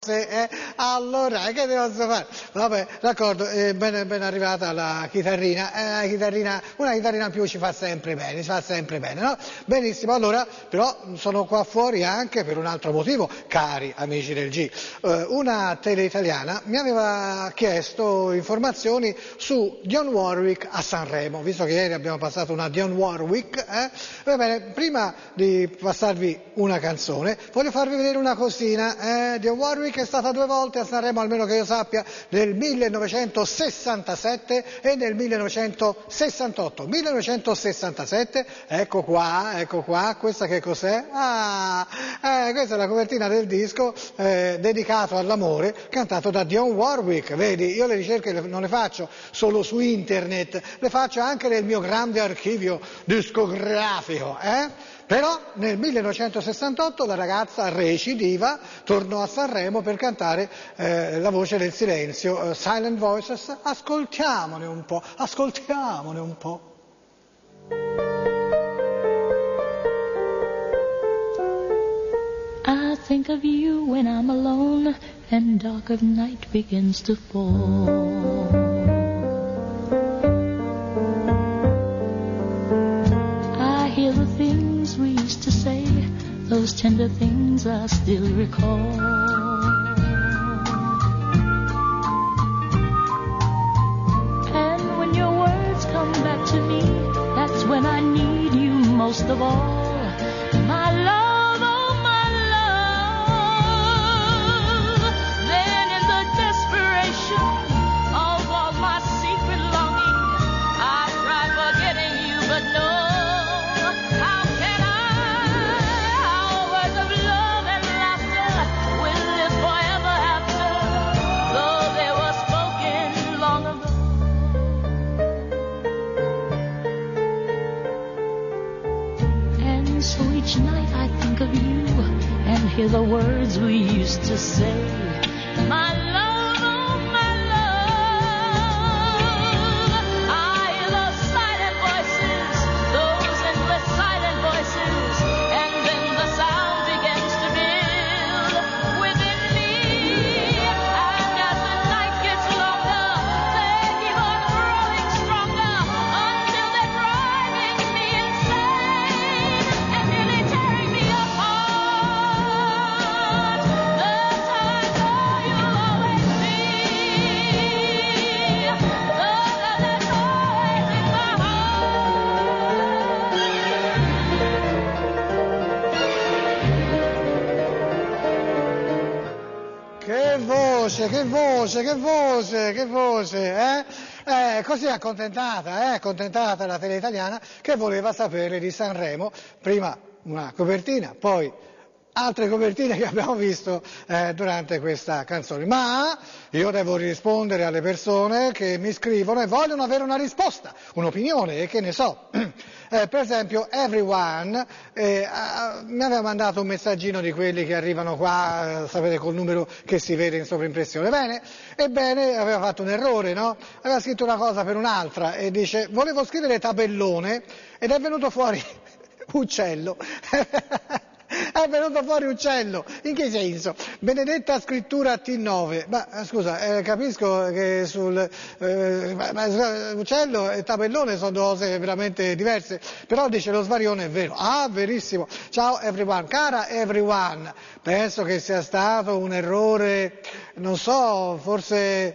Allora, che devo fare? Vabbè, d'accordo, ben arrivata la chitarrina, una chitarrina in più ci fa sempre bene, no? Benissimo, allora, però sono qua fuori anche per un altro motivo, cari amici del G. Una tele italiana mi aveva chiesto informazioni su Dionne Warwick a Sanremo, visto che ieri abbiamo passato una Dionne Warwick, va bene, prima di passarvi una canzone, voglio farvi vedere una cosina, Dionne Warwick è stata 2 volte a Sanremo, almeno che io sappia, nel 1967 e nel 1968. 1967, ecco qua, questa che cos'è? Questa è la copertina del disco dedicato all'amore, cantato da Dionne Warwick. Vedi, io le ricerche non le faccio solo su internet, le faccio anche nel mio grande archivio discografico, Però nel 1968 la ragazza recidiva tornò a Sanremo per cantare La voce del silenzio, Silent Voices. Ascoltiamone un po'. I think of you when I'm alone and dark of night begins to fall. I hear the things we used to say, those tender things I still recall. And when your words come back to me, that's when I need you most of all. My love, oh my love. Then in the desperation of all my secret longing, I try forgetting you, but no. How can I? Our words of love and laughter will live forever after, though they were spoken long ago. And so each night I think of you and hear the words we used to say. My love, oh my love. I hear those silent voices, those endless silent voices, and then the sound begins to build within me. And as the night gets longer, they keep on growing stronger until they're driving me insane and nearly tearing me apart. The time, oh, you'll always be. The love that's always in my Che voce, così accontentata la tele italiana che voleva sapere di Sanremo, prima una copertina, poi altre copertine che abbiamo visto durante questa canzone. Ma io devo rispondere alle persone che mi scrivono e vogliono avere una risposta, un'opinione, e che ne so. Per esempio Everyone mi aveva mandato un messaggino di quelli che arrivano qua, sapete, col numero che si vede in sovrimpressione. Ebbene, aveva fatto un errore, no? Aveva scritto una cosa per un'altra e dice: volevo scrivere tabellone ed è venuto fuori uccello. È venuto fuori uccello, in che senso? Benedetta scrittura T9, ma scusa, capisco che uccello e tabellone sono 2 cose veramente diverse, però dice lo svarione è vero. Verissimo. Ciao everyone, cara everyone, penso che sia stato un errore, non so, forse,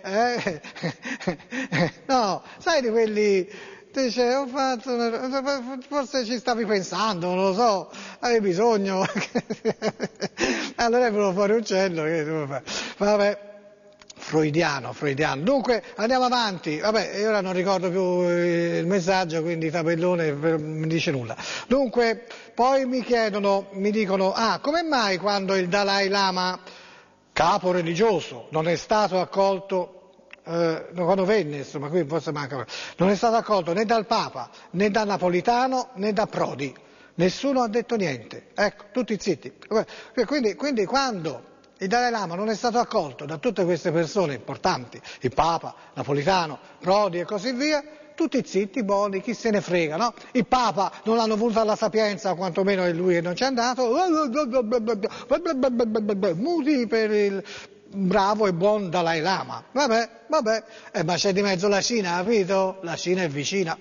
no, sai di quelli. Dice, ho fatto forse ci stavi pensando, non lo so, avevi bisogno. Allora è venuto fuori uccello, che devo fare? Vabbè, freudiano. Dunque, andiamo avanti. Vabbè, io ora non ricordo più il messaggio, quindi tabellone mi dice nulla. Dunque, poi mi dicono, come mai quando il Dalai Lama, capo religioso, non è stato accolto, quando venne, insomma, qui forse manca, non è stato accolto né dal Papa, né da Napolitano, né da Prodi, nessuno ha detto niente, ecco, tutti zitti. Quindi quando il Dalai Lama non è stato accolto da tutte queste persone importanti, il Papa, Napolitano, Prodi e così via, tutti zitti, buoni, chi se ne frega, no? Il Papa non l'hanno voluto alla Sapienza, quantomeno è lui che non c'è andato, muti per il bravo e buon Dalai Lama. Vabbè, ma c'è di mezzo la Cina, capito? La Cina è vicina.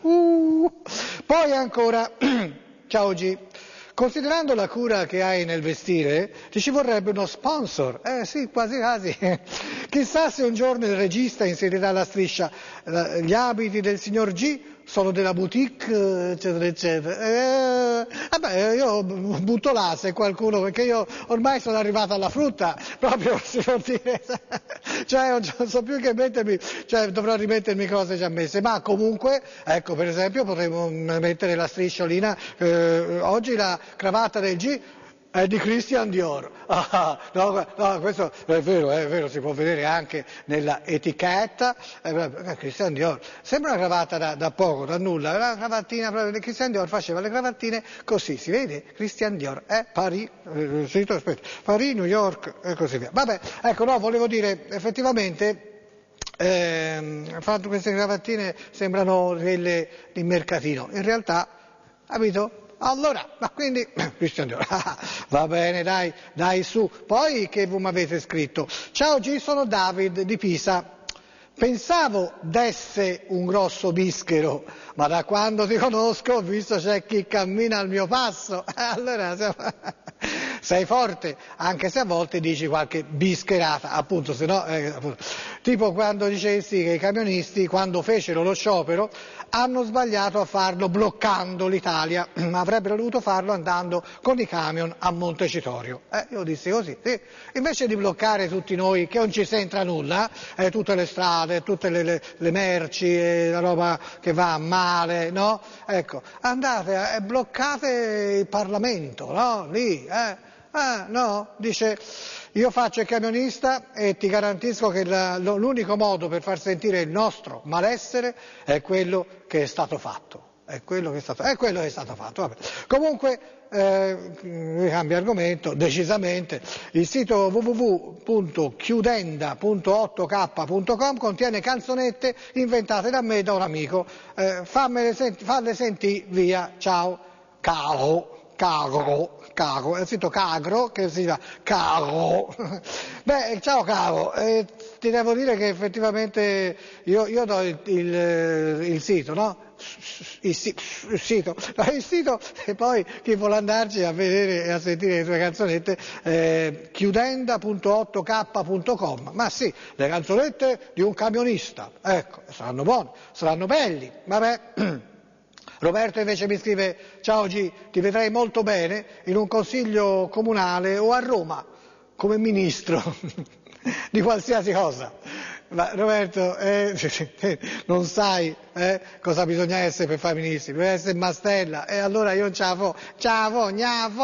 Poi ancora, ciao G. Considerando la cura che hai nel vestire, ti ci vorrebbe uno sponsor. Sì, quasi quasi. Chissà se un giorno il regista inserirà la striscia gli abiti del signor G sono della boutique, eccetera, eccetera. Vabbè, io butto là se qualcuno, perché io ormai sono arrivato alla frutta, proprio si può dire. Cioè, non so più che mettermi, cioè dovrò rimettermi cose già messe, ma comunque, ecco, per esempio, potremmo mettere la strisciolina, oggi la cravatta del G è di Christian Dior. No, questo è vero, si può vedere anche nella etichetta. Christian Dior, sembra una cravatta da poco, da nulla, una cravattina proprio di Christian Dior, faceva le cravattine così, si vede? Christian Dior, Paris, Paris, New York e così via. Vabbè, ecco, no, volevo dire, effettivamente, fatto queste cravattine sembrano quelle di mercatino, in realtà, capito? Allora, ma quindi, Christian Dior, va bene, dai su. Poi che voi mi avete scritto? Ciao G, sono David di Pisa. Pensavo d'esse un grosso bischero, ma da quando ti conosco ho visto c'è chi cammina al mio passo. Allora, sei forte, anche se a volte dici qualche bischerata, appunto, se no, appunto. Tipo quando dicesti che i camionisti, quando fecero lo sciopero, hanno sbagliato a farlo bloccando l'Italia, ma avrebbero dovuto farlo andando con i camion a Montecitorio. Io dissi così, sì. Invece di bloccare tutti noi, che non ci c'entra nulla, tutte le strade, tutte le merci, la roba che va male, no? Ecco, andate e bloccate il Parlamento, no? Lì, no? Dice, io faccio il camionista e ti garantisco che l'unico modo per far sentire il nostro malessere è quello che è stato fatto. È quello che è stato fatto. Vabbè. Comunque, cambia argomento, decisamente. Il sito www.chiudenda.8k.com contiene canzonette inventate da me e da un amico. Falle sentire, via, ciao, Caro, è scritto Cagro, che si chiama Caro. Beh, ciao Caro, ti devo dire che effettivamente io do il sito, no? Il sito e poi chi vuole andarci a vedere e a sentire le tue canzonette, chiudenda.8k.com. Ma sì, le canzonette di un camionista, ecco, saranno buone, saranno belli, vabbè. Roberto invece mi scrive, ciao G, ti vedrei molto bene in un consiglio comunale o a Roma come ministro di qualsiasi cosa. Ma Roberto, non sai cosa bisogna essere per fare ministri, bisogna essere Mastella, e allora io non ce la fo,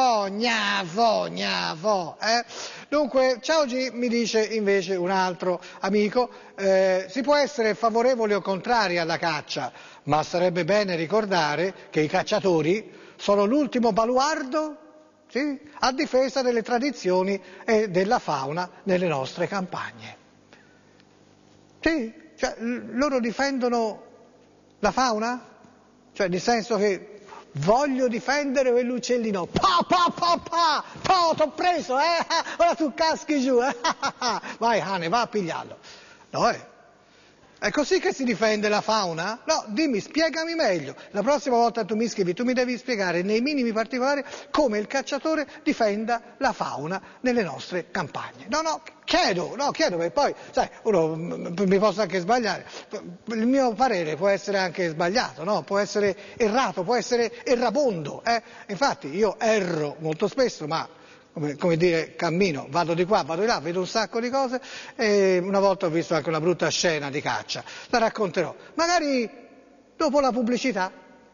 gnafo. Dunque, ciao G, mi dice invece un altro amico, si può essere favorevoli o contrari alla caccia, ma sarebbe bene ricordare che i cacciatori sono l'ultimo baluardo, sì, a difesa delle tradizioni e della fauna nelle nostre campagne. Sì, cioè loro difendono la fauna? Cioè nel senso che voglio difendere quell'uccellino, t'ho preso, ora tu caschi giù, vai cane, va a pigliarlo. No, è così che si difende la fauna? No, dimmi, spiegami meglio. La prossima volta tu mi scrivi, tu mi devi spiegare nei minimi particolari come il cacciatore difenda la fauna nelle nostre campagne. Chiedo, perché poi, sai, uno mi posso anche sbagliare. Il mio parere può essere anche sbagliato, no? Può essere errato, può essere errabondo. Infatti io erro molto spesso, ma come dire, cammino, vado di qua, vado di là, vedo un sacco di cose e una volta ho visto anche una brutta scena di caccia. La racconterò, magari dopo la pubblicità.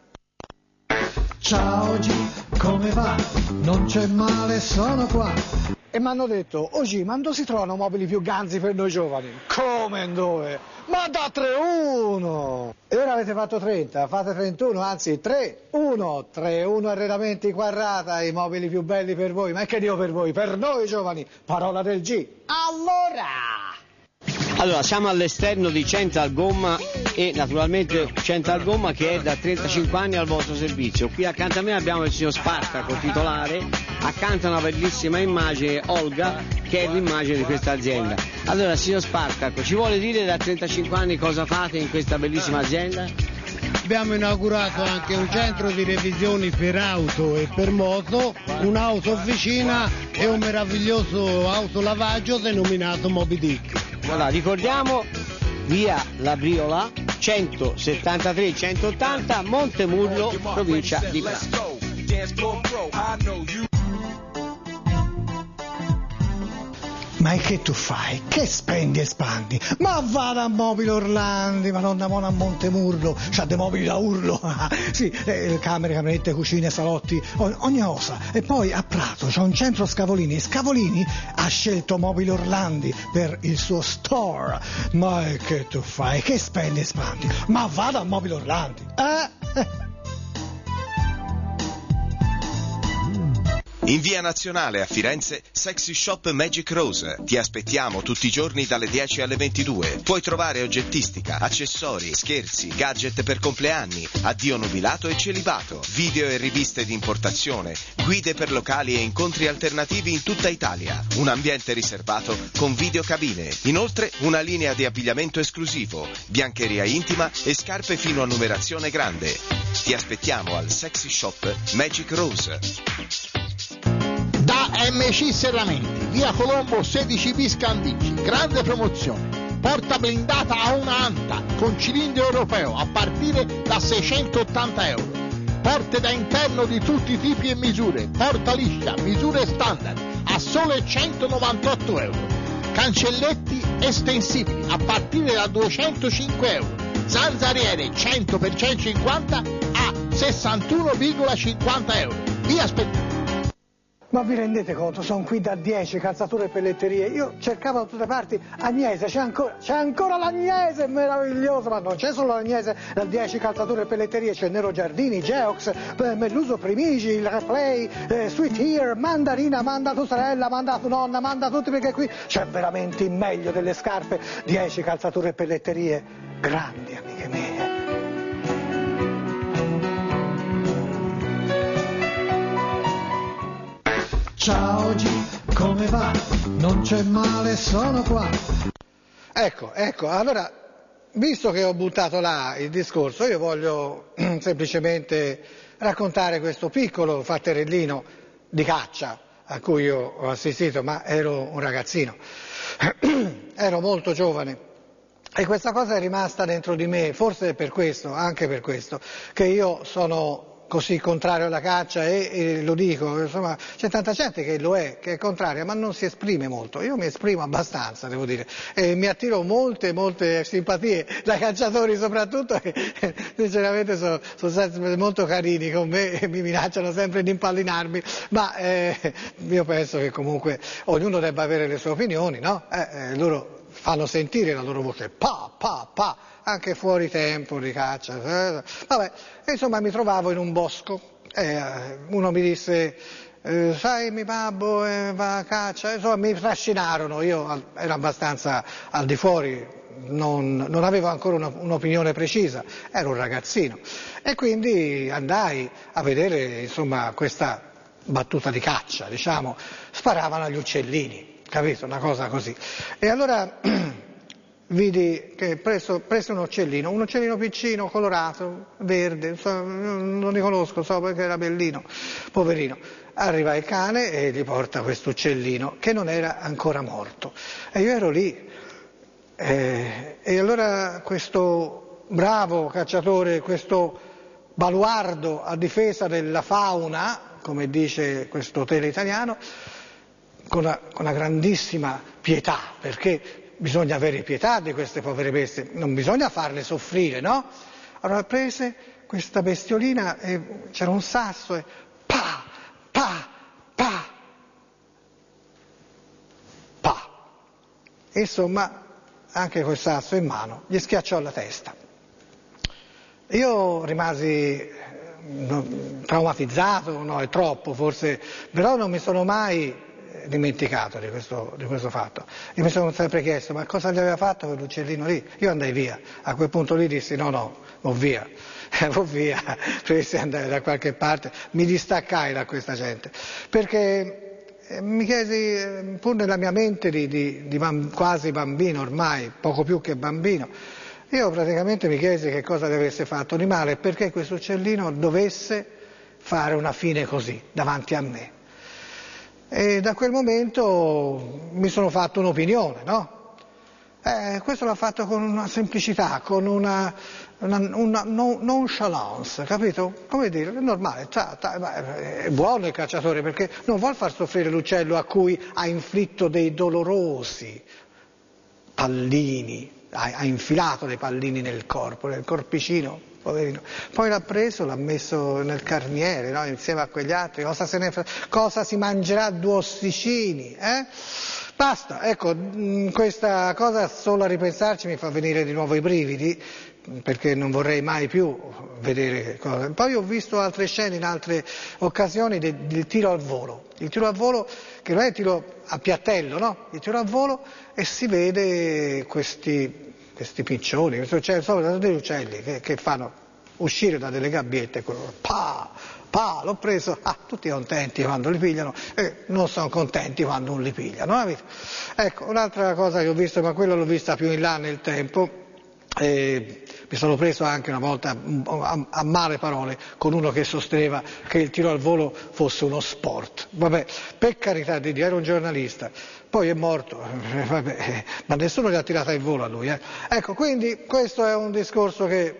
Ciao G, come va? Non c'è male, sono qua. E mi hanno detto, ma dove si trovano mobili più ganzi per noi giovani? Come dove? Ma da 3-1! E ora avete fatto 30, fate 31, anzi 3-1. 3-1 Arredamenti Quarrata, i mobili più belli per voi. Ma che dico per voi? Per noi giovani, parola del G. Allora! Allora, siamo all'esterno di Central Gomma e naturalmente Central Gomma che è da 35 anni al vostro servizio. Qui accanto a me abbiamo il signor Spartaco, titolare, accanto a una bellissima immagine, Olga, che è l'immagine di questa azienda. Allora, signor Spartaco, ci vuole dire da 35 anni cosa fate in questa bellissima azienda? Abbiamo inaugurato anche un centro di revisioni per auto e per moto, un'auto officina e un meraviglioso autolavaggio denominato Moby Dick. Allora, ricordiamo, via La Briola, 173-180, Montemurlo, provincia di Prato. Ma e che tu fai? Che spendi e spandi? Ma vada a Mobile Orlandi, ma non da a Montemurlo, c'ha dei mobili da urlo, sì, camere, camerette, cucine, salotti, ogni cosa. E poi a Prato c'è un centro Scavolini, e Scavolini ha scelto Mobile Orlandi per il suo store. Ma e che tu fai? Che spendi e spandi? Ma vada a Mobile Orlandi, In via Nazionale a Firenze, Sexy Shop Magic Rose. Ti aspettiamo tutti i giorni dalle 10 alle 22. Puoi trovare oggettistica, accessori, scherzi, gadget per compleanni, addio nubilato e celibato, video e riviste di importazione, guide per locali e incontri alternativi in tutta Italia. Un ambiente riservato con videocabine. Inoltre una linea di abbigliamento esclusivo, biancheria intima e scarpe fino a numerazione grande. Ti aspettiamo al Sexy Shop Magic Rose. Da MC Serramenti, via Colombo 16 bis Candici, grande promozione. Porta blindata a una anta con cilindro europeo a partire da 680 euro. Porte da interno di tutti i tipi e misure, porta liscia, misure standard a sole 198 euro. Cancelletti estensibili a partire da 205 euro. Zanzariere 100 per 150 a 61,50 euro. Vi aspettiamo. Ma vi rendete conto? Sono qui da 10, calzature e pelletterie. Io cercavo da tutte parti Agnese, c'è ancora l'Agnese, meraviglioso, ma non c'è solo l'Agnese, da 10 calzature e pelletterie, c'è Nero Giardini, Geox, Melluso Primigi, il Play, Sweet Ear, Mandarina, manda tua sorella, manda tua nonna, manda tutti, perché qui c'è veramente il meglio delle scarpe. 10 calzature e pelletterie, grandi amiche mie. Ciao G, come va? Non c'è male, sono qua. Ecco, allora, visto che ho buttato là il discorso, io voglio semplicemente raccontare questo piccolo fatterellino di caccia a cui io ho assistito, ma ero un ragazzino, ero molto giovane. E questa cosa è rimasta dentro di me, forse per questo, anche per questo, che io sono così contrario alla caccia e lo dico, insomma, c'è tanta gente che lo è, che è contraria, ma non si esprime molto. Io mi esprimo abbastanza, devo dire, e mi attiro molte simpatie da cacciatori soprattutto, che sinceramente sono sempre molto carini con me e mi minacciano sempre di impallinarmi, ma io penso che comunque ognuno debba avere le sue opinioni, no? Loro fanno sentire la loro voce, pa, anche fuori tempo di caccia. Vabbè, insomma mi trovavo in un bosco, uno mi disse, sai mio babbo va a caccia, insomma mi trascinarono, io ero abbastanza al di fuori, non avevo ancora un'opinione precisa, ero un ragazzino e quindi andai a vedere insomma questa battuta di caccia, diciamo, sparavano agli uccellini, capito? Una cosa così. E allora vidi che prese un uccellino piccino, colorato, verde, insomma, non li conosco, so perché era bellino, poverino. Arriva il cane e gli porta questo uccellino che non era ancora morto. E io ero lì. E allora questo bravo cacciatore, questo baluardo a difesa della fauna, come dice questo tele italiano, con una grandissima pietà, perché bisogna avere pietà di queste povere bestie, non bisogna farle soffrire, no? Allora prese questa bestiolina e c'era un sasso e pa. E insomma, anche col sasso in mano, gli schiacciò la testa. Io rimasi traumatizzato, no, è troppo forse, però non mi sono mai dimenticato di questo fatto. Io mi sono sempre chiesto, ma cosa gli aveva fatto quell'uccellino lì? Io andai via, a quel punto lì dissi no, vo' via, preferissi andare da qualche parte, mi distaccai da questa gente, perché mi chiesi, pur nella mia mente di quasi bambino ormai, poco più che bambino, io praticamente mi chiesi che cosa gli avesse fatto di male e perché questo uccellino dovesse fare una fine così, davanti a me. E da quel momento mi sono fatto un'opinione, no? Questo l'ha fatto con una semplicità, con una nonchalance, capito? Come dire, è normale, è buono il cacciatore perché non vuol far soffrire l'uccello a cui ha inflitto dei dolorosi pallini, ha infilato dei pallini nel corpo, nel corpicino, poverino. Poi l'ha preso, l'ha messo nel carniere, no? Insieme a quegli altri, cosa si mangerà 2 ossicini, Basta, ecco, questa cosa solo a ripensarci mi fa venire di nuovo i brividi, perché non vorrei mai più vedere cose. Poi ho visto altre scene in altre occasioni del tiro al volo. Il tiro al volo, che non è il tiro a piattello, no? Il tiro al volo e si vede questi piccioni, degli uccelli che fanno uscire da delle gabbiette, l'ho preso, tutti contenti quando li pigliano e non sono contenti quando non li pigliano. Ecco, un'altra cosa che ho visto, ma quella l'ho vista più in là nel tempo, mi sono preso anche una volta a male parole con uno che sosteneva che il tiro al volo fosse uno sport. Vabbè, per carità di Dio, era un giornalista, poi è morto, ma nessuno gli ha tirato il volo a lui. Ecco, quindi questo è un discorso che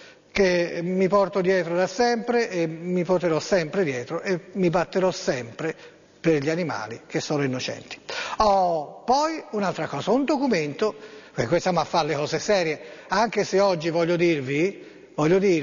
mi porto dietro da sempre e mi porterò sempre dietro e mi batterò sempre per gli animali che sono innocenti. Poi un'altra cosa, un documento, perché stiamo a fare le cose serie, anche se oggi voglio dirvi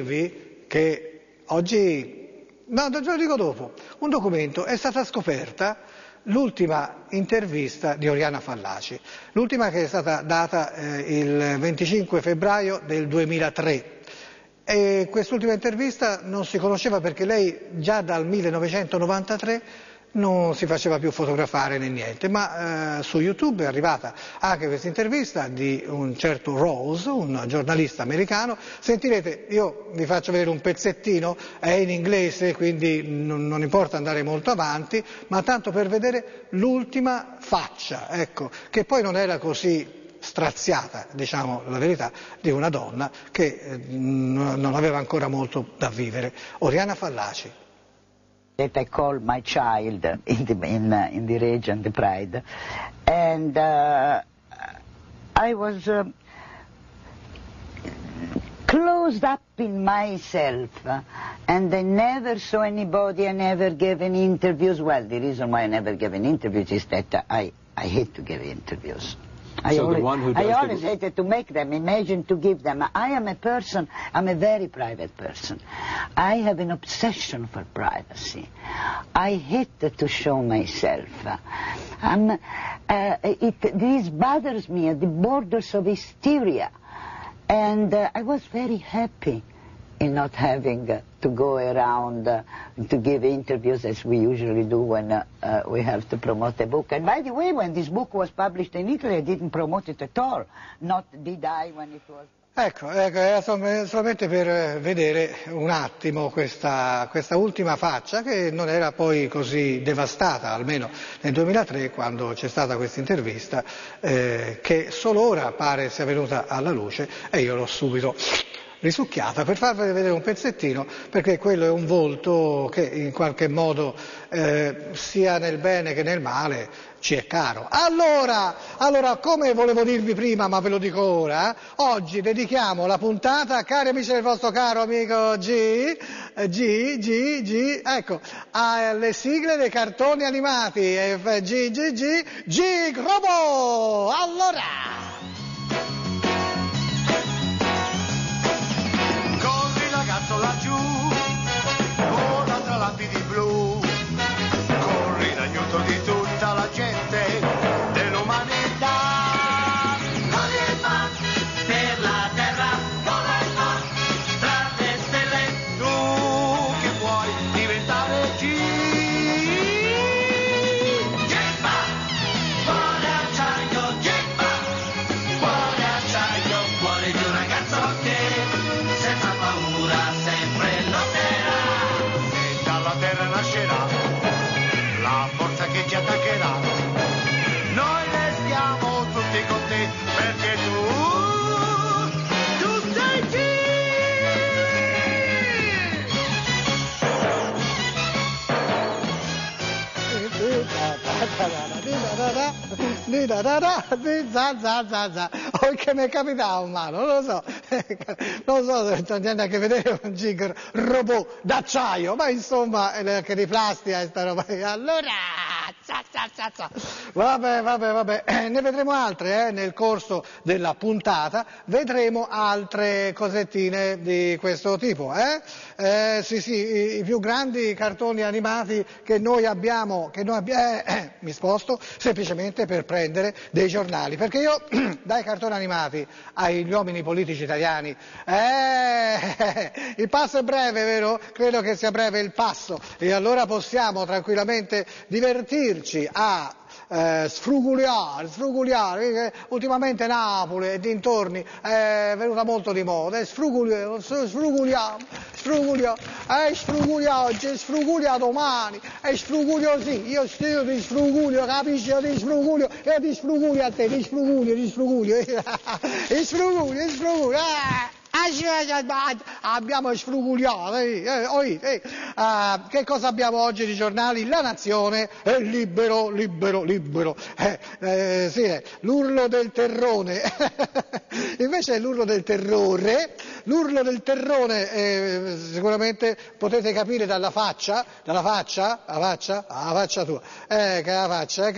che oggi, no, ve lo dico dopo, un documento, è stata scoperta l'ultima intervista di Oriana Fallaci, l'ultima che è stata data il 25 febbraio del 2003. E quest'ultima intervista non si conosceva perché lei già dal 1993 non si faceva più fotografare né niente, ma su YouTube è arrivata anche questa intervista di un certo Rose, un giornalista americano. Sentirete, io vi faccio vedere un pezzettino, è in inglese quindi non importa andare molto avanti, ma tanto per vedere l'ultima faccia, ecco, che poi non era così straziata, diciamo la verità, di una donna che non aveva ancora molto da vivere. Oriana Fallaci. That I call my child in the region, the Pride, and I was closed up in myself, and I never saw anybody. I never gave any interviews. Well, the reason why I never gave any interviews is that I hate to give interviews. I always hated to make them, imagine to give them. I am a person, I'm a very private person. I have an obsession for privacy. I hate to show myself. This bothers me at the borders of hysteria. And I was very happy in not having to go around to give interviews as we usually do when we have to promote a book. And by the way, when this book was published in Italy, I didn't promote it at all. Not did I when it was... Ecco, era solamente per vedere un attimo questa ultima faccia che non era poi così devastata, almeno nel 2003 quando c'è stata questa intervista, che solo ora pare sia venuta alla luce e io l'ho subito risucchiata per farvi vedere un pezzettino, perché quello è un volto che in qualche modo sia nel bene che nel male ci è caro. Allora, come volevo dirvi prima, ma ve lo dico ora, oggi dedichiamo la puntata, cari amici del vostro caro amico ecco, alle sigle dei cartoni animati, G-Robo! Allora! Laggiù, vola tra lapidi blu, corri in aiuto di tutta la gente dell'umanità. Vola per la terra, vola tra le stelle, tu che vuoi diventare G. di da da da, di za za za za, o che mi è capitato in mano, non lo so, se c'è a che vedere con Giger, robot d'acciaio, ma insomma, anche di plastica e sta roba. Allora, vabbè, ne vedremo altre nel corso della puntata, vedremo altre cosettine di questo tipo, sì, i più grandi cartoni animati che noi abbiamo, mi sposto, semplicemente per prendere dei giornali, perché io dai cartoni animati agli uomini politici italiani, il passo è breve, vero? Credo che sia breve il passo, e allora possiamo tranquillamente divertirci a sfrugugliare, ultimamente Napoli e dintorni è venuta molto di moda, sfrugugliamo, oggi, sfruguglia domani, sfruguglio sì, io stio ti sfruguglio, capisci, io ti sfruguglio, e ti sfruguglio a te, ti sfruguglio, abbiamo sfrugugliato, che cosa abbiamo oggi di giornali? La Nazione è libero, sì, l'urlo del terrone, invece è l'urlo del terrore, sicuramente potete capire dalla faccia, la faccia tua, che la faccia,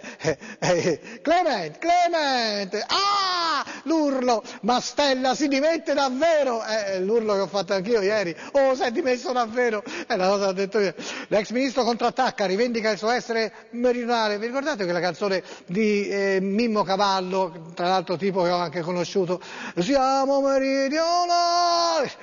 Clemente, l'urlo, Mastella si dimette davvero, l'urlo che ho fatto anch'io ieri, si è dimesso davvero, è la cosa che ho detto io. L'ex ministro contrattacca, rivendica il suo essere meridionale. Vi ricordate quella canzone di Mimmo Cavallo, tra l'altro tipo che ho anche conosciuto, siamo meridionali,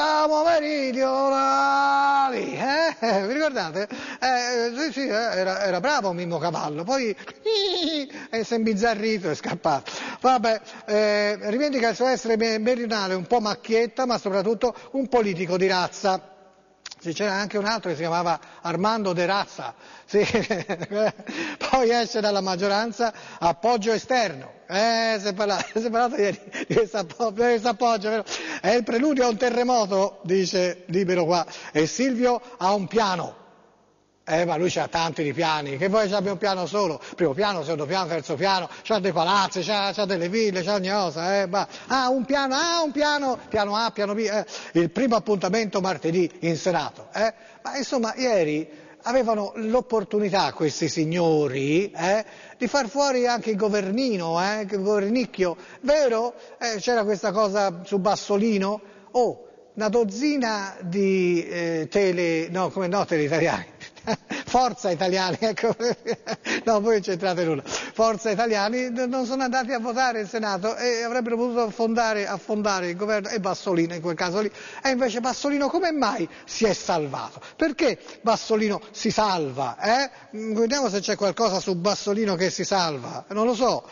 vi ricordate? Sì, era bravo Mimmo Cavallo, poi si è imbizzarrito e è scappato. Vabbè, rivendica il suo essere meridionale, un po' macchietta, ma soprattutto un politico di razza. Sì, c'era anche un altro che si chiamava Armando De Razza, sì. Poi esce dalla maggioranza, appoggio esterno. Si è parlato ieri di questo appoggio, vero? È il preludio a un terremoto, dice Libero qua, e Silvio ha un piano. Ma lui c'ha tanti di piani, che voi abbia un piano solo, primo piano, secondo piano, terzo piano, c'ha dei palazzi, c'ha delle ville, c'ha ogni cosa, un piano A, piano B, il primo appuntamento martedì in Senato, ma insomma ieri avevano l'opportunità questi signori, di far fuori anche il governino, il governicchio, vero? C'era questa cosa su Bassolino, una dozzina di tele italiani. Forza Italiani, ecco, no, voi non c'entrate nulla. Forza Italiani non sono andati a votare in Senato e avrebbero potuto affondare il governo e Bassolino in quel caso lì. E invece Bassolino come mai si è salvato? Perché Bassolino si salva? Vediamo se c'è qualcosa su Bassolino che si salva. Non lo so.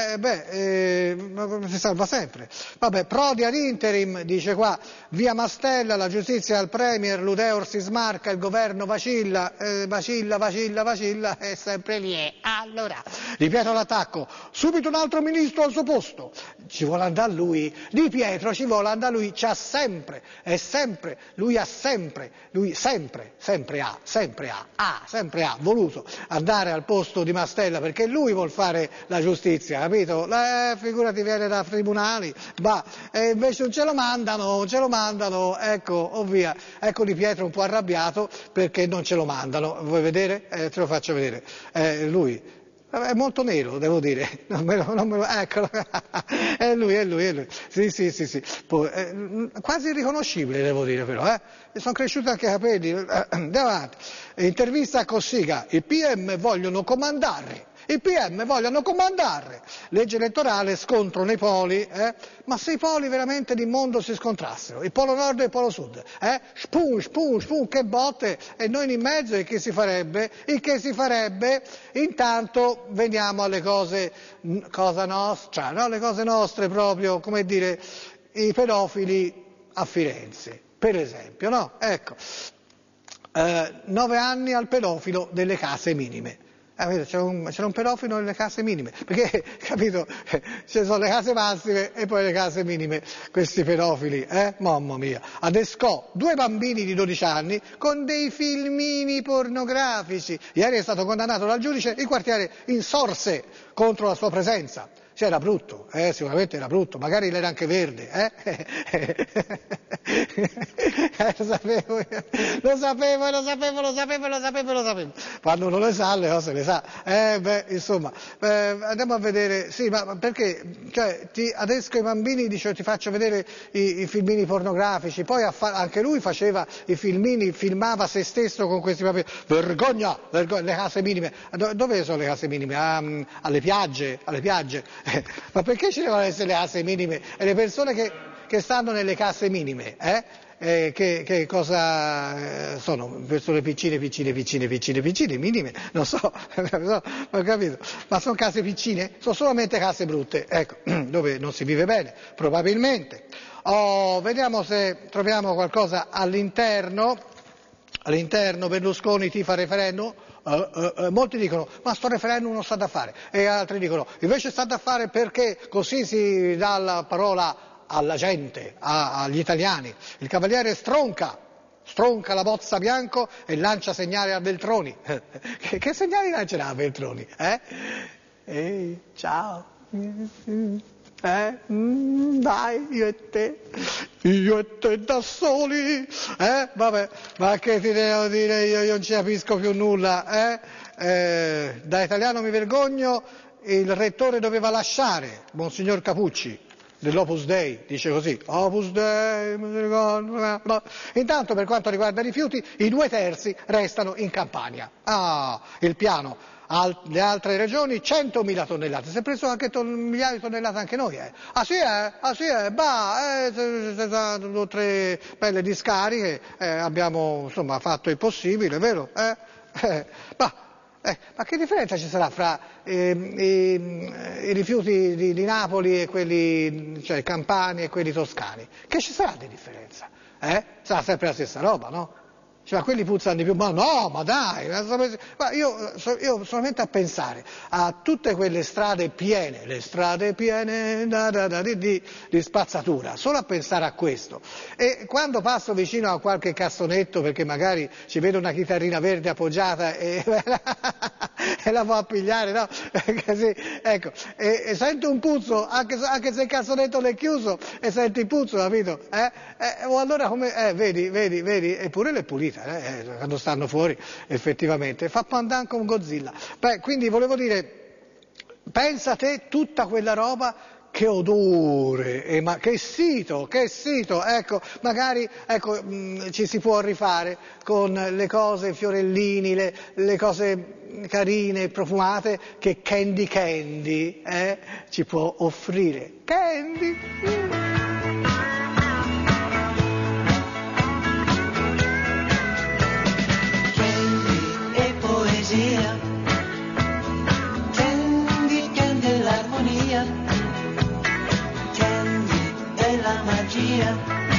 Si salva sempre. Vabbè, Prodi ad interim, dice qua, via Mastella, la giustizia al Premier, l'Udeur si smarca, il governo vacilla, è sempre lì. Allora, ripeto l'attacco, subito un altro ministro al suo posto, ci vuole andare lui, Di Pietro ci vuole andare lui, c'ha sempre, lui sempre ha voluto andare al posto di Mastella perché lui vuol fare la giustizia, capito? Figurati, viene da tribunali, e invece non ce lo mandano, ecco, via. Ecco Di Pietro un po' arrabbiato perché non ce lo mandano. Vuoi vedere? Te lo faccio vedere. Lui è molto nero, devo dire. Eccolo. È lui. Sì. Quasi irriconoscibile, devo dire, però. Sono cresciuti anche i capelli. Andiamo avanti. Intervista a Cossiga. I PM vogliono comandare. Legge elettorale, scontro nei poli, ma se i poli veramente di mondo si scontrassero, il polo nord e il polo sud, spum, che botte, e noi in mezzo, il che si farebbe? Intanto veniamo alle cosa nostra, no? Le cose nostre proprio, come dire, i pedofili a Firenze, per esempio, no? Ecco, 9 anni al pedofilo delle case minime. C'era un pedofilo nelle case minime, perché, capito, ci sono le case massime e poi le case minime, questi pedofili, mamma mia. Adescò 2 bambini di 12 anni con dei filmini pornografici. Ieri è stato condannato dal giudice, il quartiere insorse contro la sua presenza. Cioè era brutto, sicuramente era brutto, magari l'era anche verde, lo sapevo. Quando uno le sa, le cose le sa. Insomma, andiamo a vedere, sì, ma perché, cioè, adesco i bambini, dice, ti faccio vedere i filmini pornografici, poi anche lui faceva i filmini, filmava se stesso con questi bambini. Vergogna, le case minime. Dove sono le case minime? Alle piagge. Ma perché ci devono essere le case minime? E le persone che stanno nelle case minime, che cosa sono? Persone piccine, minime? Non so, ho capito. Ma sono case piccine? Sono solamente case brutte, ecco, dove non si vive bene, probabilmente. Vediamo se troviamo qualcosa all'interno. All'interno Berlusconi tifa referendum. Molti dicono ma sto referendum non sta da fare, e altri dicono invece sta da fare perché così si dà la parola alla gente, agli italiani. Il cavaliere stronca la bozza Bianco e lancia segnale a Veltroni. Che segnali lancerà a Veltroni? Ehi, ciao. Dai, io e te da soli, vabbè, ma che ti devo dire io non ci capisco più nulla, da italiano mi vergogno, il rettore doveva lasciare, Monsignor Capucci, dell'Opus Dei, dice così, Opus Dei, mi vergogno, no. Intanto per quanto riguarda i rifiuti, i 2/3 restano in Campania, il piano. Le altre regioni 100.000 tonnellate, si è preso anche migliaia di tonnellate anche noi, sì, 2 o 3 belle discariche, abbiamo insomma fatto il possibile, vero? Ma che differenza ci sarà fra i rifiuti di Napoli e quelli, cioè campani e quelli toscani? Che ci sarà di differenza? Sarà sempre la stessa roba, no? Cioè, quelli puzzano di più, ma no, ma dai, ma io solamente a pensare a tutte quelle strade piene, le strade piene di spazzatura, solo a pensare a questo. E quando passo vicino a qualche cassonetto, perché magari ci vedo una chitarrina verde appoggiata e la può appigliare, no? Così, ecco, e sento un puzzo, anche se il cassonetto l'è chiuso, e senti il puzzo, capito? O allora come, vedi, eppure l'è pulita. Quando stanno fuori effettivamente fa pandan con Godzilla. Quindi volevo dire, pensa te tutta quella roba, che odore, ma che sito, ecco, magari ci si può rifare con le cose, i fiorellini, le cose carine, profumate che Candy ci può offrire. Candy! Candy è l'armonia, Candy è la magia,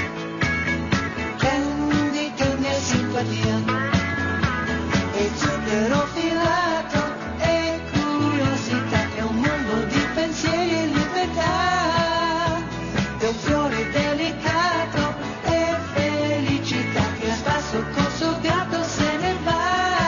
Candy è simpatia, e zucchero filato, e curiosità, è un mondo di pensieri e libertà, è un fiore delicato, e felicità, che a spasso col suo gatto se ne va.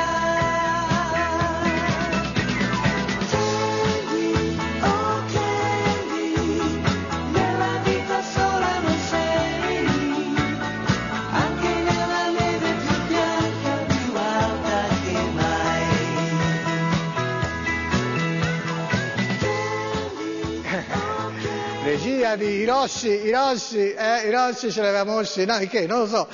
Regia di Hiroshi ce l'avevamo mosci, no, che non lo so,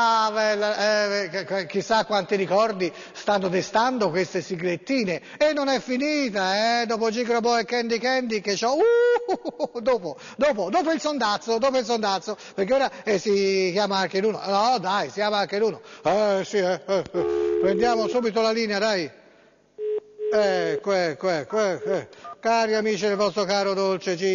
chissà quanti ricordi stanno destando queste siglettine, e non è finita, dopo Gigrobo e Candy che c'ho, dopo il sondazzo, perché ora si chiama anche l'uno, no dai, si chiama anche l'uno, prendiamo subito la linea, dai. Cari amici del vostro caro dolce G,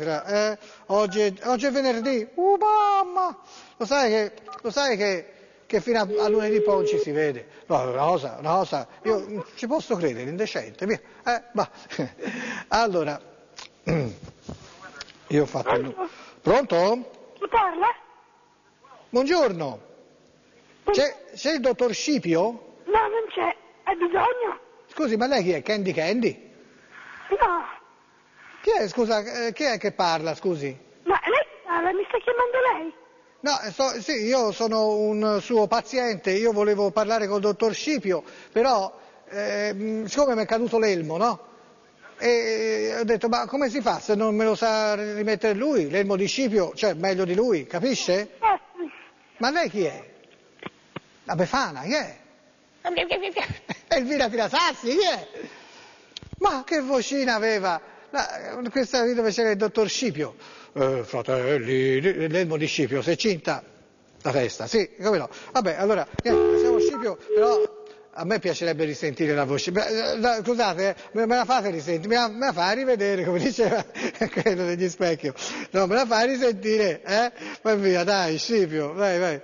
oggi è venerdì, mamma, lo sai che che fino a lunedì poi non ci si vede. No, una cosa, io non ci posso credere, indecente, via. Va. Allora, io ho fatto il... Pronto? Chi parla? Buongiorno. C'è il dottor Scipio? No, non c'è. Hai bisogno? Scusi, ma lei chi è? Candy Candy? No. Chi è, scusa, chi è che parla, scusi? Ma lei parla, mi sta chiamando lei? No, sì, io sono un suo paziente, io volevo parlare col dottor Scipio, però siccome mi è caduto l'elmo, no? E ho detto, ma come si fa se non me lo sa rimettere lui, l'elmo di Scipio, cioè meglio di lui, capisce? Ma lei chi è? La Befana, chi è? Elvira Tirasassi, chi è? Ma che vocina aveva? Questa lì dove c'era il dottor Scipio. Fratelli, l'elmo di Scipio, si è cinta la testa, sì, come no. Vabbè, allora, siamo Scipio, però a me piacerebbe risentire la voce. Scusate, me la fate risentire, me la fai rivedere, come diceva quello degli specchi. No, me la fai risentire, Vai via, dai, Scipio, vai.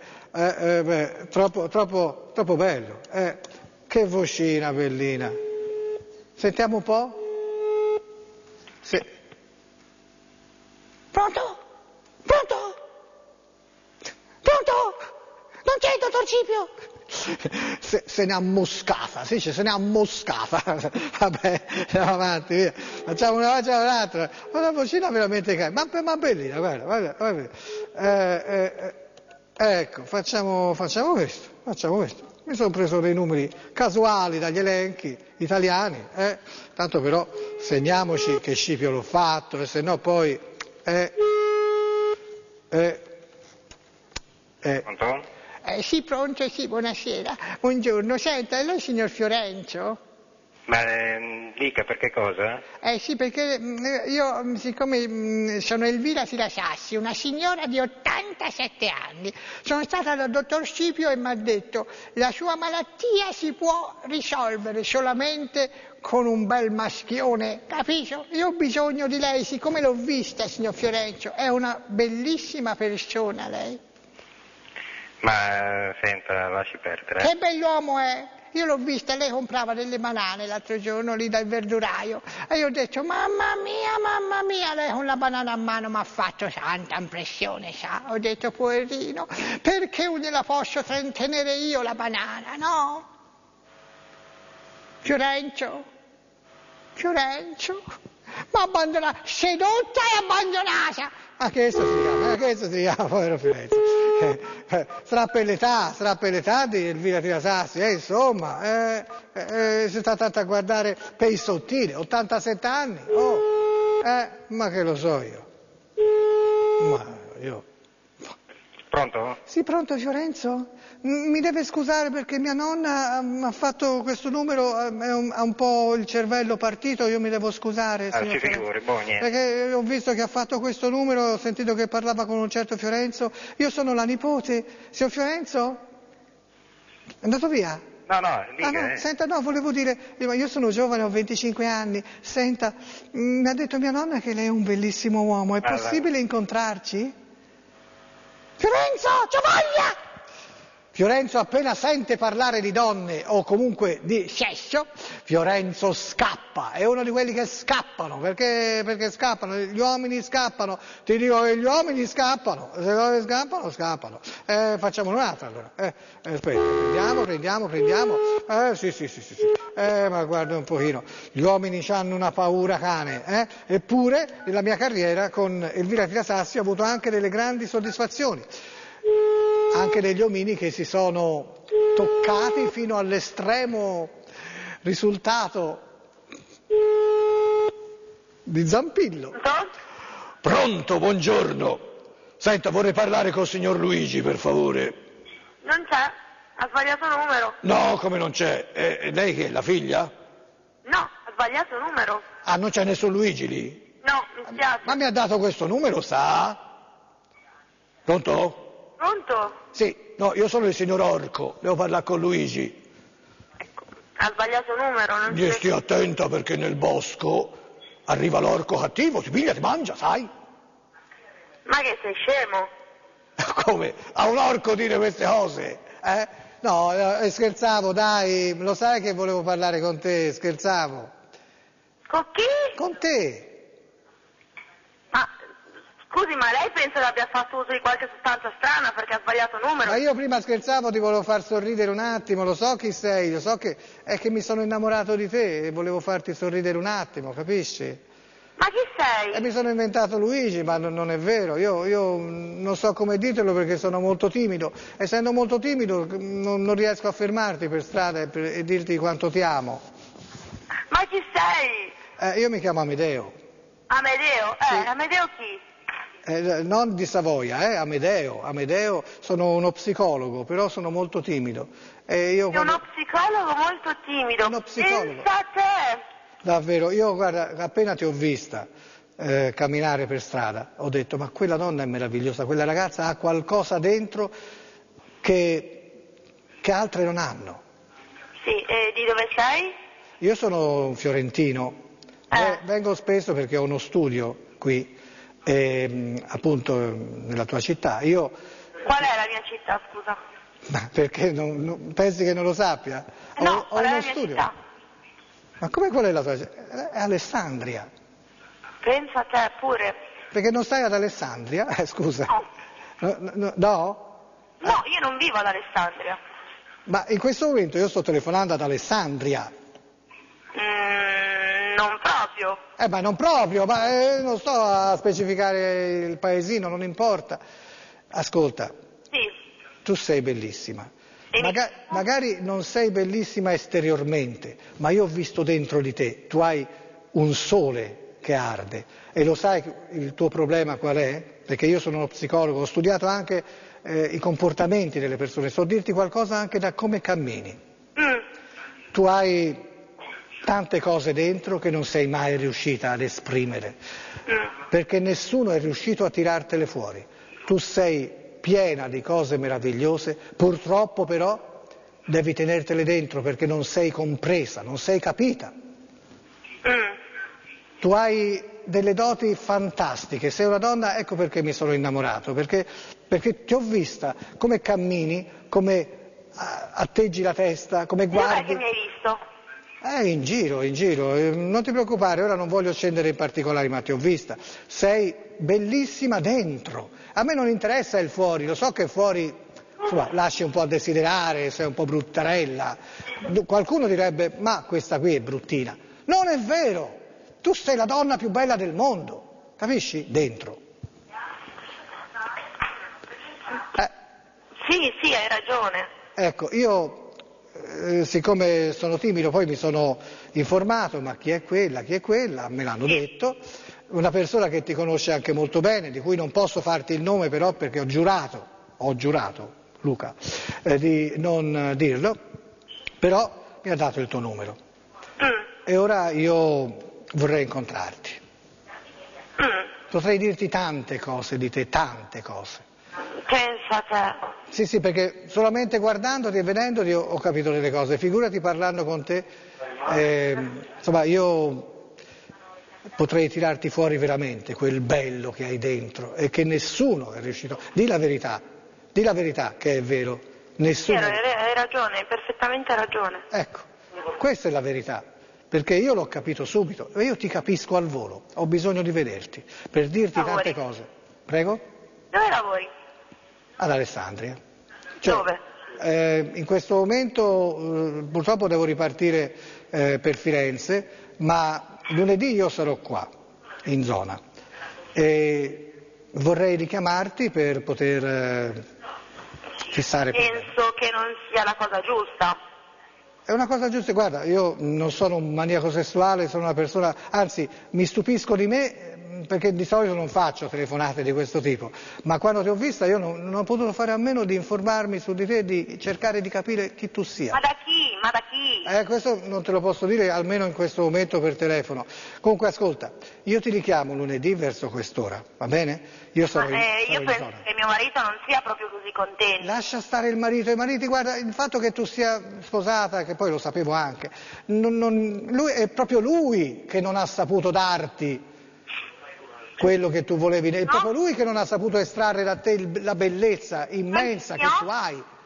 Troppo bello, Che vocina bellina. Sentiamo un po'? Pronto? Non c'è il dottor Scipio? Se n'è ammoscata, si dice se n'è ammoscata. Vabbè, andiamo avanti, via. Facciamo un'altra. Una vocina veramente cara, ma bellina, guarda. Ecco, facciamo questo. Mi sono preso dei numeri casuali dagli elenchi italiani, tanto però segniamoci che Scipio l'ho fatto, e se no poi... Pronto? Sì, pronto, sì, buonasera. Buongiorno, senta, è lei signor Fiorenzo? Ma dica per che cosa? Sì, perché io, siccome sono Elvira Tirasassi, una signora di 87 anni, sono stata dal dottor Scipio e mi ha detto la sua malattia si può risolvere solamente con un bel maschione, capisci? Io ho bisogno di lei, siccome l'ho vista, signor Fiorenzo, è una bellissima persona lei. Ma senta, lasci perdere. Che bell'uomo è! Io l'ho vista, lei comprava delle banane l'altro giorno lì dal verduraio e io ho detto mamma mia, lei con la banana a mano mi ha fatto tanta impressione, sa? Ho detto poverino, perché non gliela posso tenere io la banana, no? Fiorenzo, ma abbandonata, sedotta e abbandonata. Ma che questo si chiama, povero Fiorenzo. Sarà per l'età di Elvira Tirasassi, insomma, si sta tanto a guardare per il sottile, 87 anni, ma che lo so io. Pronto? Sì, pronto Fiorenzo? Mi deve scusare perché mia nonna ha fatto questo numero, ha un po' il cervello partito, io mi devo scusare. Si figuri, niente. Perché ho visto che ha fatto questo numero, ho sentito che parlava con un certo Fiorenzo, io sono la nipote. Signor Fiorenzo? È andato via? No, dica. No, senta, no, volevo dire, io sono giovane, ho 25 anni, senta, mi ha detto mia nonna che lei è un bellissimo uomo, è possibile incontrarci? Fiorenzo, c'ho voglia! Fiorenzo appena sente parlare di donne o comunque di sesso, Fiorenzo scappa, è uno di quelli che scappano, perché scappano, gli uomini scappano, ti dico che gli uomini scappano, se loro scappano. Facciamo un'altra allora, aspetta, prendiamo, sì, ma guarda un pochino, gli uomini hanno una paura cane, eppure nella mia carriera con Elvira Tirasassi ho avuto anche delle grandi soddisfazioni. Anche degli omini che si sono toccati fino all'estremo risultato di Zampillo. Pronto, buongiorno. Senta, vorrei parlare col signor Luigi, per favore. Non c'è, ha sbagliato numero. No, come non c'è? Lei che è, la figlia? No, ha sbagliato numero. Ah, non c'è nessun Luigi lì? No, mi spiace. Ma mi ha dato questo numero, sa? Pronto? Pronto? Sì, no, io sono il signor Orco, devo parlare con Luigi. Ecco, ha sbagliato numero, non Gli stia attenta perché nel bosco arriva l'orco cattivo, ti piglia, ti mangia, sai? Ma che sei scemo? Come? A un orco dire queste cose? No, scherzavo, dai, lo sai che volevo parlare con te, scherzavo. Con chi? Con te. Ma scusi, ma lei pensa che abbia fatto uso di qualche sostanza strana perché ha sbagliato numero? Ma io prima scherzavo, ti volevo far sorridere un attimo, lo so chi sei, lo so che è che mi sono innamorato di te e volevo farti sorridere un attimo, capisci? Ma chi sei? E mi sono inventato Luigi, ma non è vero, io non so come dirtelo perché sono molto timido. Essendo molto timido non riesco a fermarti per strada e dirti quanto ti amo. Ma chi sei? Io mi chiamo Amedeo. Amedeo? Sì. Amedeo chi? Non di Savoia, Amedeo, sono uno psicologo, però sono molto timido. Uno psicologo molto timido? Uno psicologo. Pensa a te! Davvero, io guarda, appena ti ho vista camminare per strada, ho detto ma quella donna è meravigliosa, quella ragazza ha qualcosa dentro che altre non hanno. Sì, e di dove sei? Io sono un fiorentino, vengo spesso perché ho uno studio qui, appunto nella tua città. Qual è la mia città, scusa? Ma perché pensi che non lo sappia? No, ho uno studio. Città. Ma come qual è la tua città? È Alessandria. Pensa a te pure. Perché non stai ad Alessandria? Scusa. No. No? No, io non vivo ad Alessandria. Ma in questo momento io sto telefonando ad Alessandria. Non proprio. Ma non proprio, ma non sto a specificare il paesino, non importa. Ascolta. Sì. Tu sei bellissima. Magari non sei bellissima esteriormente, ma io ho visto dentro di te, tu hai un sole che arde e lo sai il tuo problema qual è? Perché io sono uno psicologo, ho studiato anche i comportamenti delle persone, so dirti qualcosa anche da come cammini. Tu hai tante cose dentro che non sei mai riuscita ad esprimere, perché nessuno è riuscito a tirartele fuori. Tu sei piena di cose meravigliose, purtroppo però devi tenertele dentro perché non sei compresa, non sei capita. Tu hai delle doti fantastiche, sei una donna, ecco perché mi sono innamorato, perché ti ho vista come cammini, come atteggi la testa, come guardi. Dov'è che mi hai visto? In giro, non ti preoccupare, ora non voglio scendere in particolari, ma ti ho vista. Sei bellissima dentro. A me non interessa il fuori, lo so che fuori insomma, lasci un po' a desiderare, sei un po' bruttarella. Qualcuno direbbe, ma questa qui è bruttina. Non è vero, tu sei la donna più bella del mondo, capisci? Dentro. Sì, hai ragione. Ecco, io siccome sono timido poi mi sono informato, ma chi è quella, me l'hanno detto. Una persona che ti conosce anche molto bene, di cui non posso farti il nome però perché ho giurato, Luca, di non dirlo, però mi ha dato il tuo numero. E ora io vorrei incontrarti. Potrei dirti tante cose di te, tante cose. Pensa a te. Sì, perché solamente guardandoti e vedendoti ho capito delle cose, figurati parlando con te, insomma io potrei tirarti fuori veramente quel bello che hai dentro e che nessuno è riuscito. Di la verità che è vero, nessuno. Hai ragione, hai perfettamente ragione. Ecco, questa è la verità, perché io l'ho capito subito e io ti capisco al volo, ho bisogno di vederti per dirti tante cose. Prego? Dove lavori? Ad Alessandria. Dove? In questo momento purtroppo devo ripartire per Firenze, ma lunedì io sarò qua, in zona, e vorrei richiamarti per poter fissare. Penso che non sia la cosa giusta. È una cosa giusta, guarda, io non sono un maniaco sessuale, sono una persona, anzi mi stupisco di me perché di solito non faccio telefonate di questo tipo, ma quando ti ho vista io non ho potuto fare a meno di informarmi su di te, di cercare di capire chi tu sia. Ma da chi? Questo non te lo posso dire almeno in questo momento per telefono. Comunque ascolta, io ti richiamo lunedì verso quest'ora, va bene? Io penso che mio marito non sia proprio così contento. Lascia stare il marito, i mariti, guarda, il fatto che tu sia sposata, che poi lo sapevo anche, lui è proprio lui che non ha saputo darti quello che tu volevi, è proprio lui che non ha saputo estrarre da te la bellezza immensa che tu hai,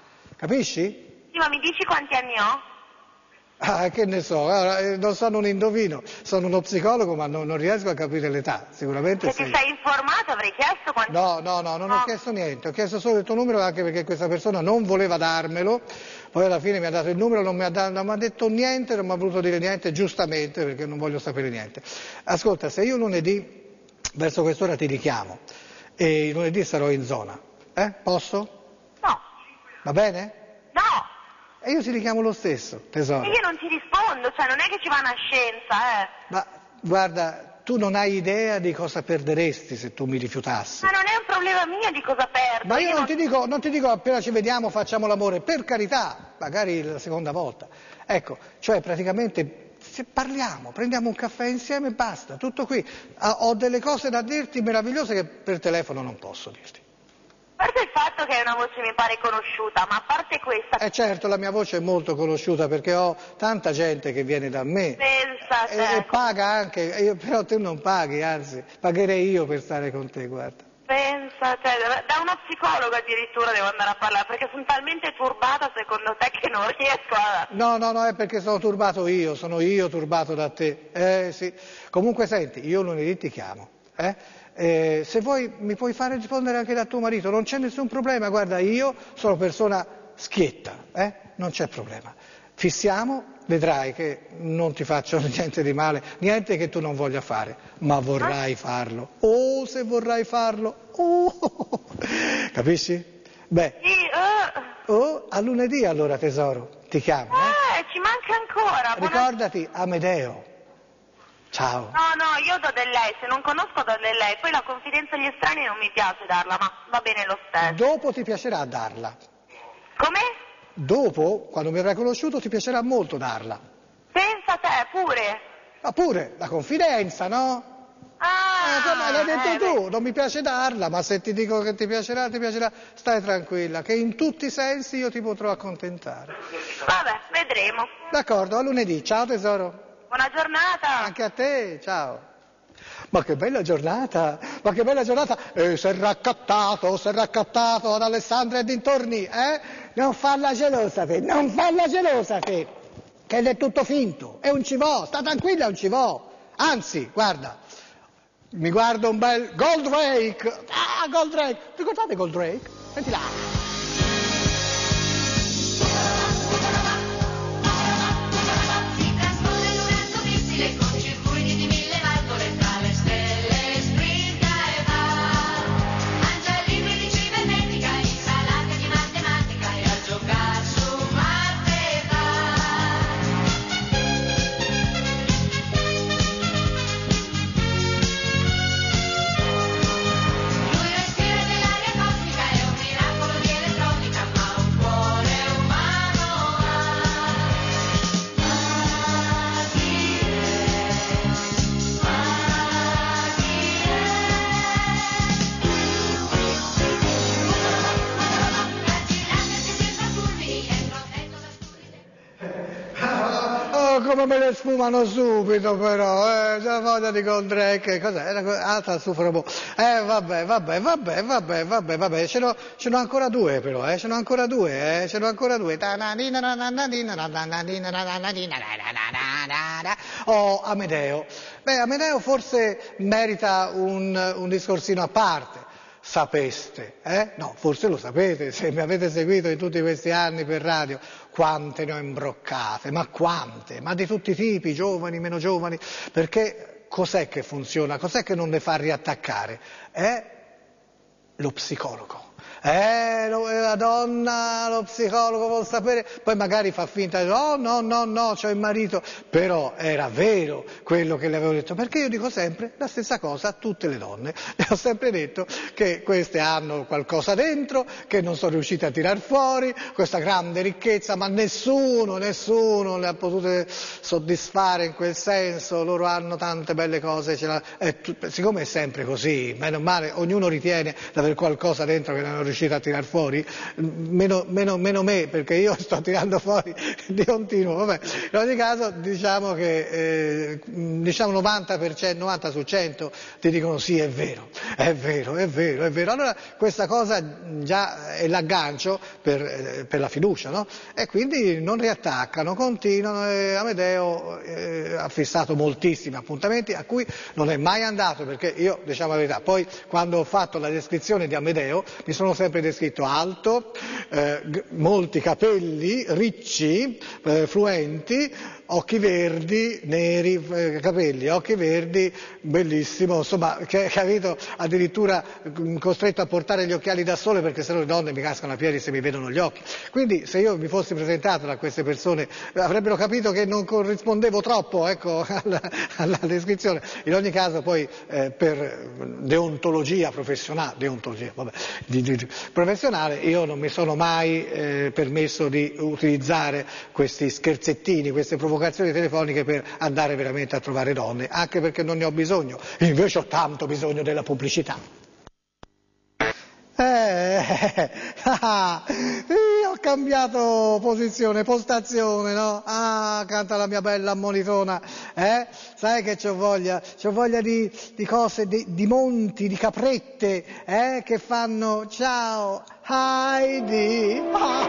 capisci? Sì, ma mi dici quanti anni ho? Ah, che ne so, non sono un indovino, sono uno psicologo ma non riesco a capire l'età, sicuramente Se ti sei informato avrei chiesto quanti No, non ho chiesto niente, ho chiesto solo il tuo numero anche perché questa persona non voleva darmelo, poi alla fine mi ha dato il numero, non mi ha detto niente, non mi ha voluto dire niente, giustamente perché non voglio sapere niente. Ascolta, se io lunedì verso quest'ora ti richiamo e lunedì sarò in zona, posso? No. Va bene? No! E io ti richiamo lo stesso, tesoro. E io non ti rispondo, cioè non è che ci va una scienza, Ma guarda, tu non hai idea di cosa perderesti se tu mi rifiutassi. Ma non è un problema mio di cosa perdo. Ma io non ti dico appena ci vediamo facciamo l'amore, per carità, magari la seconda volta. Ecco, cioè praticamente parliamo, prendiamo un caffè insieme e basta, tutto qui. Ho delle cose da dirti meravigliose che per telefono non posso dirti. A parte il fatto che una voce mi pare conosciuta, ma a parte questa... Certo, la mia voce è molto conosciuta perché ho tanta gente che viene da me e paga anche, però tu non paghi, anzi, pagherei io per stare con te, guarda. Pensa, da uno psicologo addirittura devo andare a parlare, perché sono talmente turbata secondo te che non riesco a... No, è perché sono turbato io, sono io turbato da te, sì. Comunque senti, io lunedì ti chiamo, se vuoi mi puoi fare rispondere anche da tuo marito, non c'è nessun problema, guarda io sono persona schietta, non c'è problema. Fissiamo, vedrai che non ti faccio niente di male, niente che tu non voglia fare, ma vorrai farlo. Oh, se vorrai farlo, capisci? Beh, a lunedì allora tesoro, ti chiamo. Ci manca ancora. Ricordati, Amedeo. Ciao. No, io do del lei, se non conosco do del lei, poi la confidenza agli estranei non mi piace darla, ma va bene lo stesso. Dopo ti piacerà darla. Come? Dopo, quando mi avrai conosciuto, ti piacerà molto darla. Pensa te, pure. Ma pure, la confidenza, no? Come l'hai detto tu, non mi piace darla, ma se ti dico che ti piacerà, stai tranquilla, che in tutti i sensi io ti potrò accontentare. Vabbè, vedremo. D'accordo, a lunedì, ciao tesoro. Buona giornata! Anche a te, ciao! Ma che bella giornata! Si è raccattato ad Alessandria e dintorni, Non farla gelosa te, che è tutto finto, è un civò, sta tranquilla, è un civò. Anzi, guarda, mi guardo un bel Goldrake, Goldrake, ricordate Goldrake? Senti là! Con circuiti di 1000 valvole tra le stelle sprinta e va, mangia libri di cibernetica, insalate di matematica e a giocare su Marte va. Lui respira dell'aria cosmica, è un miracolo di elettronica, ma un cuore umano ha. Come me le sfumano subito però, c'è voglia di Goldrake, cos'è? Alta sufrobo. Vabbè, ce n'ho ancora due però, ce n'ho ancora due. Oh, Amedeo. Beh, Amedeo forse merita un discorsino a parte. Sapeste, No, forse lo sapete, se mi avete seguito in tutti questi anni per radio, quante ne ho imbroccate, ma quante, ma di tutti i tipi, giovani, meno giovani, perché cos'è che funziona, cos'è che non le fa riattaccare? È lo psicologo. La donna, lo psicologo vuol sapere, poi magari fa finta di no, c'ho il marito, però era vero quello che le avevo detto, perché io dico sempre la stessa cosa a tutte le donne, le ho sempre detto che queste hanno qualcosa dentro, che non sono riuscite a tirar fuori, questa grande ricchezza, ma nessuno le ha potute soddisfare in quel senso, loro hanno tante belle cose, siccome è sempre così, meno male, ognuno ritiene di avere qualcosa dentro che hanno riuscito a tirar fuori, meno me, perché io sto tirando fuori di continuo. Vabbè, in ogni caso diciamo che 90 su 100 ti dicono sì, è vero. Allora questa cosa già è l'aggancio per la fiducia, no? E quindi non riattaccano, continuano, e Amedeo ha fissato moltissimi appuntamenti a cui non è mai andato, perché io, diciamo la verità, poi quando ho fatto la descrizione di Amedeo mi sono sempre descritto alto, molti capelli, ricci, fluenti, occhi verdi, neri, capelli, occhi verdi, bellissimo, insomma, capito, addirittura costretto a portare gli occhiali da sole perché sennò le donne mi cascano a piedi se mi vedono gli occhi. Quindi se io mi fossi presentato da queste persone avrebbero capito che non corrispondevo troppo, ecco, alla descrizione. In ogni caso poi per deontologia professionale, professionale, io non mi sono mai permesso di utilizzare questi scherzettini, queste provocazioni telefoniche per andare veramente a trovare donne, anche perché non ne ho bisogno, invece ho tanto bisogno della pubblicità. Ho cambiato posizione, postazione, no? Canta la mia bella ammonitona, sai che c'ho voglia di cose, di monti, di caprette, che fanno ciao, Heidi.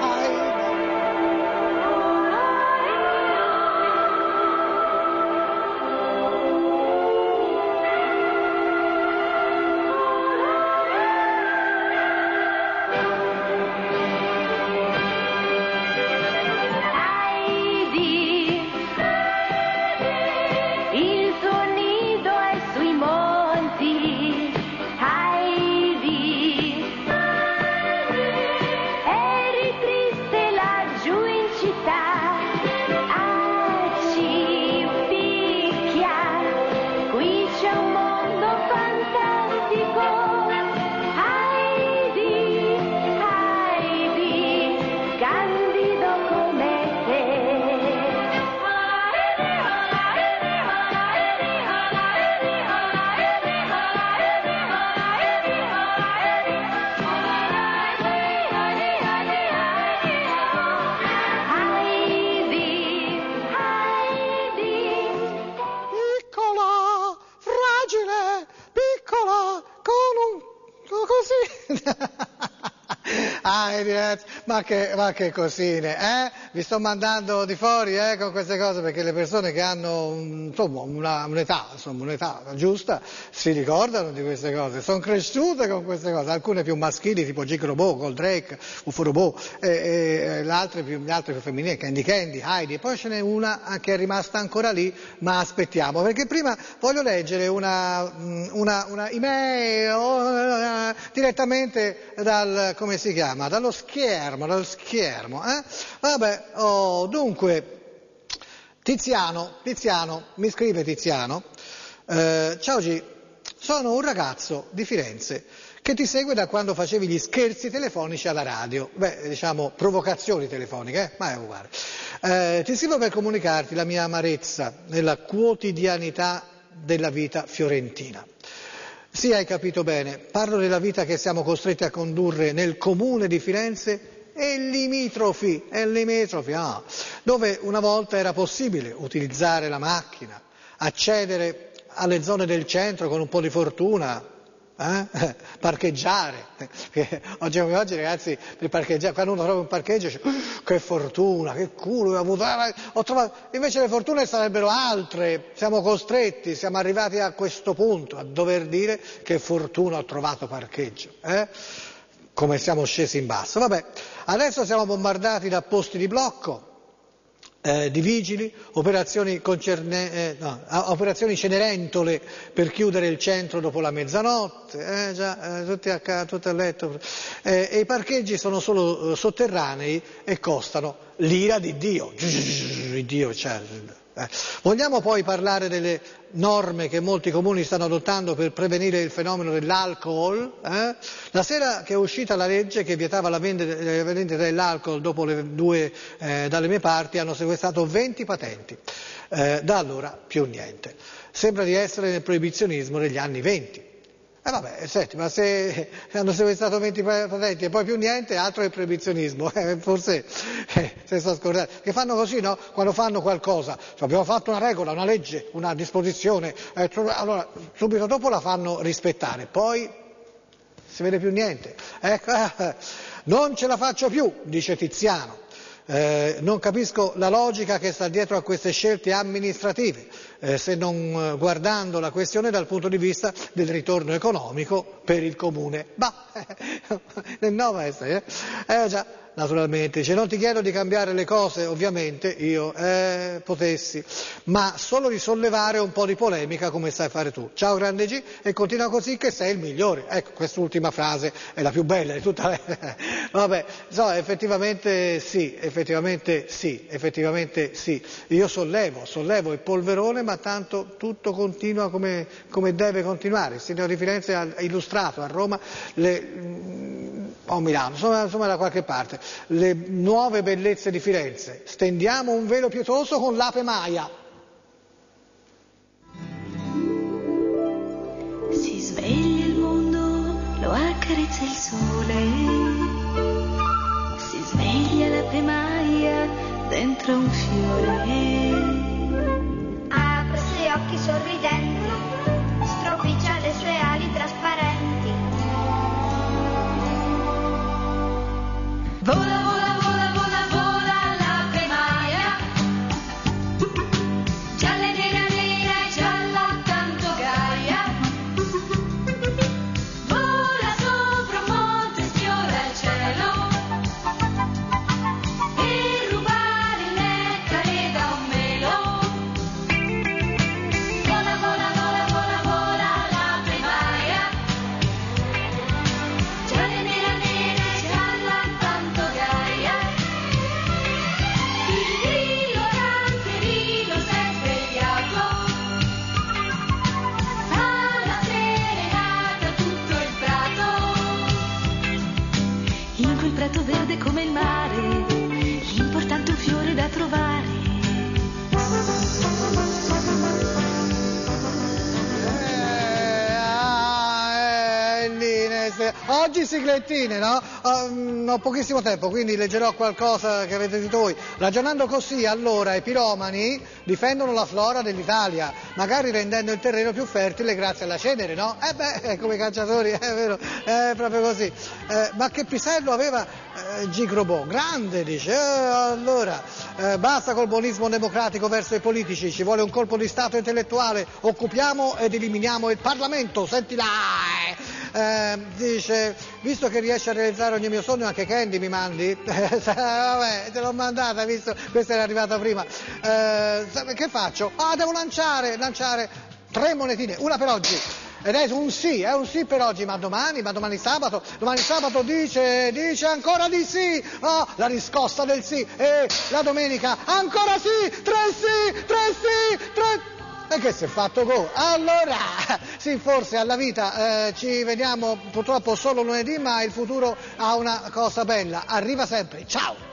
Ma che cosine, vi sto mandando di fuori con queste cose, perché le persone che hanno insomma un'età giusta si ricordano di queste cose, sono cresciute con queste cose, alcune più maschili tipo Gigrobot, Goldrake, Uforobot, e le altre più femminili, Candy, Heidi, e poi ce n'è una che è rimasta ancora lì, ma aspettiamo, perché prima voglio leggere una email direttamente dallo schermo. Vabbè, dunque, Tiziano, mi scrive Tiziano, ciao G, sono un ragazzo di Firenze che ti segue da quando facevi gli scherzi telefonici alla radio, diciamo provocazioni telefoniche, ma è uguale. Ti scrivo per comunicarti la mia amarezza nella quotidianità della vita fiorentina. Sì, hai capito bene, parlo della vita che siamo costretti a condurre nel comune di Firenze e limitrofi, dove una volta era possibile utilizzare la macchina, accedere alle zone del centro con un po' di fortuna, parcheggiare, oggi ragazzi, per parcheggiare, quando uno trova un parcheggio dice, che fortuna, che culo ho trovato, invece le fortune sarebbero altre, siamo costretti, siamo arrivati a questo punto, a dover dire che fortuna ho trovato parcheggio, come siamo scesi in basso. Vabbè, adesso siamo bombardati da posti di blocco, di vigili, operazioni Cenerentole per chiudere il centro dopo la mezzanotte, tutti a letto, e i parcheggi sono solo sotterranei e costano l'ira di Dio. Vogliamo poi parlare delle norme che molti comuni stanno adottando per prevenire il fenomeno dell'alcol? La sera che è uscita la legge che vietava la vendita dell'alcol dopo le 2 dalle mie parti hanno sequestrato 20 patenti, da allora più niente. Sembra di essere nel proibizionismo degli anni 20. Vabbè, senti, ma se hanno sequestrato 20 patenti e poi più niente, altro è il proibizionismo, forse se sta scordando. Che fanno così, no? Quando fanno qualcosa, cioè, abbiamo fatto una regola, una legge, una disposizione, allora subito dopo la fanno rispettare, poi si vede più niente. Ecco, non ce la faccio più, dice Tiziano. Non capisco la logica che sta dietro a queste scelte amministrative, se non guardando la questione dal punto di vista del ritorno economico per il comune. Nel nova essere, già, naturalmente, dice, non ti chiedo di cambiare le cose, ovviamente, io potessi, ma solo di sollevare un po' di polemica come sai fare tu. Ciao grande G, e continua così che sei il migliore. Ecco, quest'ultima frase è la più bella di tutta la... Vabbè, so, effettivamente sì. Io sollevo il polverone, ma tanto tutto continua come deve continuare. Il Sindaco di Firenze ha illustrato a Roma o a Milano, insomma da qualche parte, le nuove bellezze di Firenze. Stendiamo un velo pietoso con l'ape Maia. Si sveglia il mondo, lo accarezza il sole. Si sveglia l'ape Maia dentro un fiore. Apre i suoi occhi sorridenti, stropiccia le sue ali trasparenti. Vola, vola, vola, vola, vola l'ape Maia. Gialla e nera, nera e gialla, tanto gaia. Vola sopra un monte, sfiora il cielo. E rubare il nettare da un melo. Vola, vola, vola, vola, vola l'ape Maia. Gialla e nera, nera e gialla, tanto gaia. Il grillo canterino s'è svegliato. Fa la serenata tutto il prato. In quel prato verde come il mare, l'importante un fiore da trovare. Oggi siglettine, no? Ho pochissimo tempo, quindi leggerò qualcosa che avete detto voi. Ragionando così, allora, i piromani difendono la flora dell'Italia, magari rendendo il terreno più fertile grazie alla cenere, no? Come i cacciatori, è vero, è proprio così. Ma che pisello aveva Gigrobò? Grande, dice. Allora, basta col buonismo democratico verso i politici, ci vuole un colpo di Stato intellettuale, occupiamo ed eliminiamo il Parlamento, senti là! Dice, visto che riesci a realizzare ogni mio sogno, anche Candy mi mandi? Vabbè, te l'ho mandata, visto, questa era arrivata prima. Che faccio? Devo lanciare 3 monetine, una per oggi. Ed è un sì per oggi, ma domani sabato dice ancora di sì, la riscossa del sì, e la domenica ancora sì, 3 sì, 3 sì, 3... E che si è fatto go? Allora, sì, forse alla vita ci vediamo purtroppo solo lunedì, ma il futuro ha una cosa bella, arriva sempre, ciao!